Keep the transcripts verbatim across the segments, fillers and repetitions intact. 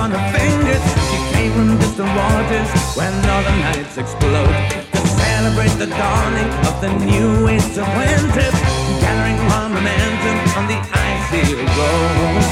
upon her fingers. She came from distant waters where northern nights explode to celebrate the dawning of the new age of winter, gathering on momentum on the icy road.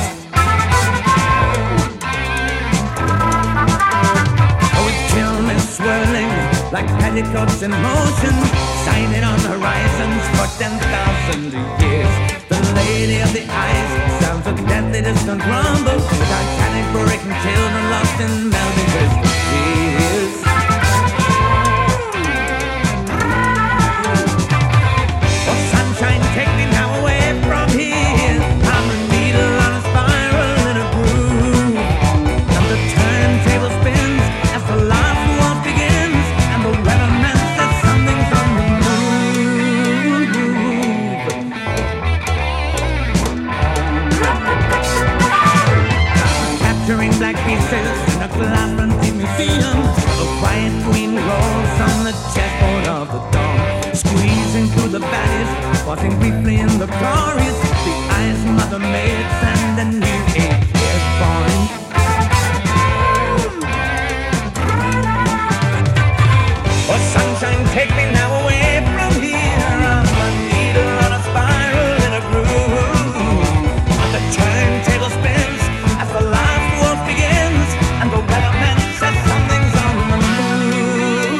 With chill mist swirling like petticoats in motion, shining on horizons for ten thousand years. The Lady of the Ice sounds a deadly distant rumble, the Titanic breaking children lost in melting crystal tears. Oh sunshine, take me now away from here. I'm a needle on a spiral in a groove, and the turntable spins as the last waltz begins, and the weatherman says something's on the move. Capturing black pieces in a glass-fronted museum, the quiet queen rolls on the chessboard of the dawn, squeezing through the valleys, pausing briefly in the glorious. The ice mother made sand and new age is born. Oh sunshine, take me now away from here. I'm a needle on a spiral in a groove, and the turntable spins as the last waltz begins, and the weatherman says something's on the move.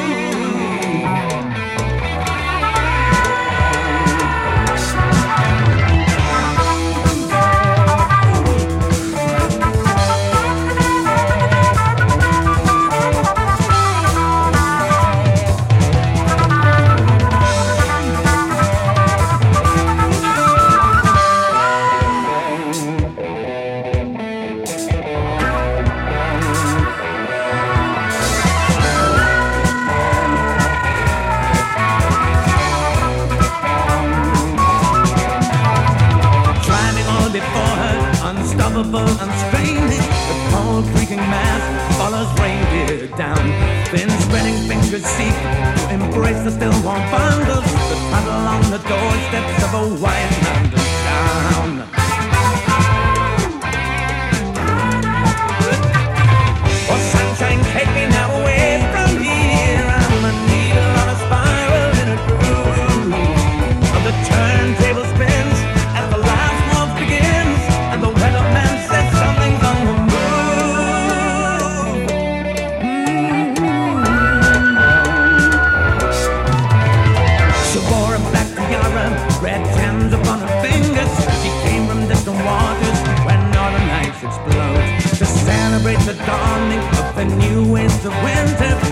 Driving all before her, unstoppable, unstraining, the cold creaking mass follows reindeer down. Thin spreading fingers seek to embrace the still warm bundles that paddle on the doorsteps of a white mountain town. Oh sunshine, take me now away from here. I'm a needle on a spiral in a groove, and the turntable spins as the last waltz begins, and the weatherman says something's on the move. She wore a black tiara, red gems upon her fingers. She came from distant waters where northern nights explode to celebrate the dawning of the new age of winter,